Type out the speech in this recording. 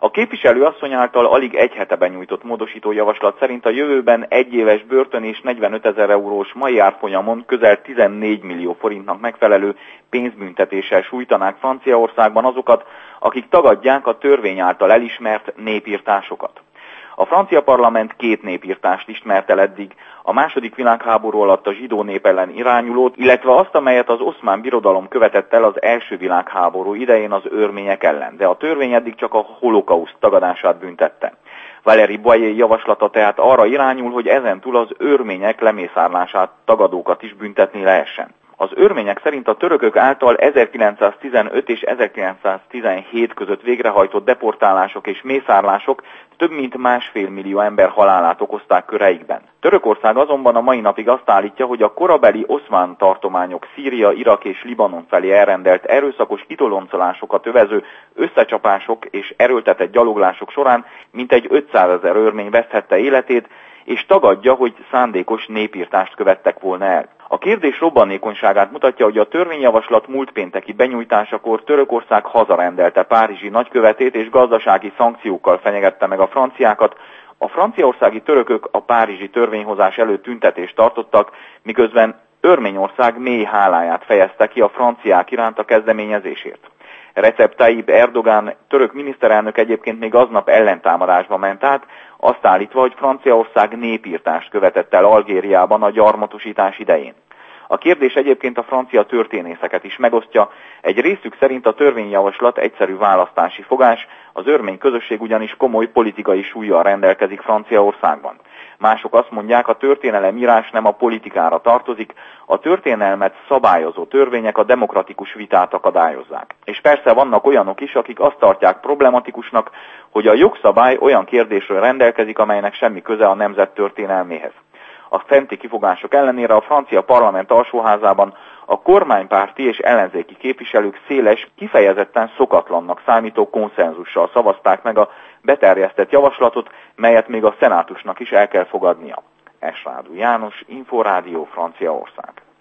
A képviselő asszony által alig egy hete benyújtott módosító javaslat szerint a jövőben 1 éves börtön és 45 000 eurós mai árfolyamon közel 14 millió forintnak megfelelő pénzbüntetéssel sújtanák Franciaországban azokat, akik tagadják a törvény által elismert népirtásokat. A francia parlament 2 népirtást ismert el eddig, a II. Világháború alatt a zsidó nép ellen irányulót, illetve azt, amelyet az Oszmán Birodalom követett el az I. világháború idején az örmények ellen, de a törvény eddig csak a holokauszt tagadását büntette. Valéry Boyer javaslata tehát arra irányul, hogy ezentúl az örmények lemészárlását tagadókat is büntetni lehessen. Az örmények szerint a törökök által 1915 és 1917 között végrehajtott deportálások és mészárlások több mint 1,5 millió ember halálát okozták köreikben. Törökország azonban a mai napig azt állítja, hogy a korabeli oszmán tartományok Szíria, Irak és Libanon felé elrendelt erőszakos kitoloncolásokat övező összecsapások és erőltetett gyaloglások során mintegy 500 000 örmény veszthette életét, és tagadja, hogy szándékos népirtást követtek volna el. A kérdés robbanékonyságát mutatja, hogy a törvényjavaslat múlt pénteki benyújtásakor Törökország hazarendelte párizsi nagykövetét és gazdasági szankciókkal fenyegette meg a franciákat. A franciaországi törökök a párizsi törvényhozás előtt tüntetést tartottak, miközben Örményország mély háláját fejezte ki a franciák iránt a kezdeményezésért. Recep Tayyip Erdogan török miniszterelnök egyébként még aznap ellentámadásba ment át, azt állítva, hogy Franciaország népirtást követett el Algériában a gyarmatosítás idején. A kérdés egyébként a francia történészeket is megosztja, egy részük szerint a törvényjavaslat egyszerű választási fogás, az örmény közösség ugyanis komoly politikai súllyal rendelkezik Franciaországban. Mások azt mondják, a történelemírás nem a politikára tartozik, a történelmet szabályozó törvények a demokratikus vitát akadályozzák. És persze vannak olyanok is, akik azt tartják problematikusnak, hogy a jogszabály olyan kérdésről rendelkezik, amelynek semmi köze a nemzet történelméhez. A fenti kifogások ellenére a francia parlament alsóházában a kormánypárti és ellenzéki képviselők széles, kifejezetten szokatlannak számító konszenzussal szavazták meg a beterjesztett javaslatot, melyet még a szenátusnak is el kell fogadnia. Esrádu János, Inforádió, Franciaország.